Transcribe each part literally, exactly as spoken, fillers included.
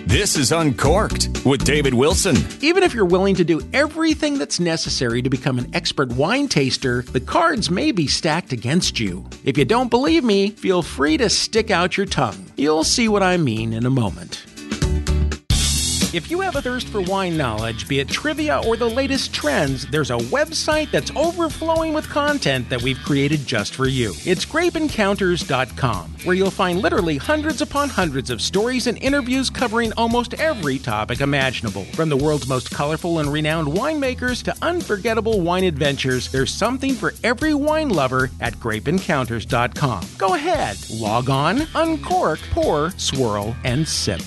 This is Uncorked with David Wilson. Even if you're willing to do everything that's necessary to become an expert wine taster, the cards may be stacked against you. If you don't believe me, feel free to stick out your tongue. You'll see what I mean in a moment. If you have a thirst for wine knowledge, be it trivia or the latest trends, there's a website that's overflowing with content that we've created just for you. It's grape encounters dot com, where you'll find literally hundreds upon hundreds of stories and interviews covering almost every topic imaginable. From the world's most colorful and renowned winemakers to unforgettable wine adventures, there's something for every wine lover at grape encounters dot com. Go ahead, log on, uncork, pour, swirl, and sip.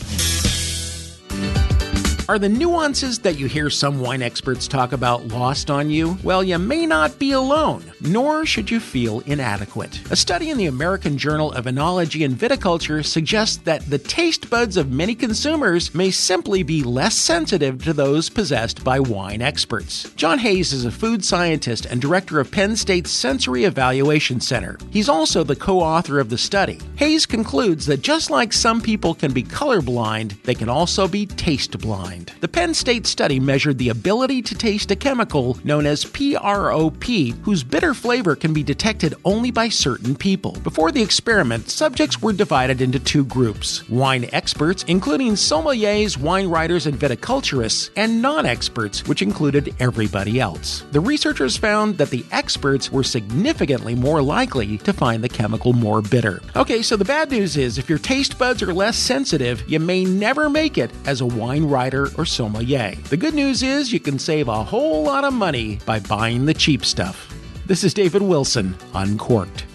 Are the nuances that you hear some wine experts talk about lost on you? Well, you may not be alone, nor should you feel inadequate. A study in the American Journal of Enology and Viticulture suggests that the taste buds of many consumers may simply be less sensitive to those possessed by wine experts. John Hayes is a food scientist and director of Penn State's Sensory Evaluation Center. He's also the co-author of the study. Hayes concludes that just like some people can be colorblind, they can also be taste blind. The Penn State study measured the ability to taste a chemical known as P R O P, whose bitter flavor can be detected only by certain people. Before the experiment, subjects were divided into two groups: wine experts, including sommeliers, wine writers, and viticulturists, and non-experts, which included everybody else. The researchers found that the experts were significantly more likely to find the chemical more bitter. Okay, so the bad news is if your taste buds are less sensitive, you may never make it as a wine writer or sommelier. The good news is you can save a whole lot of money by buying the cheap stuff. This is David Wilson, Uncorked.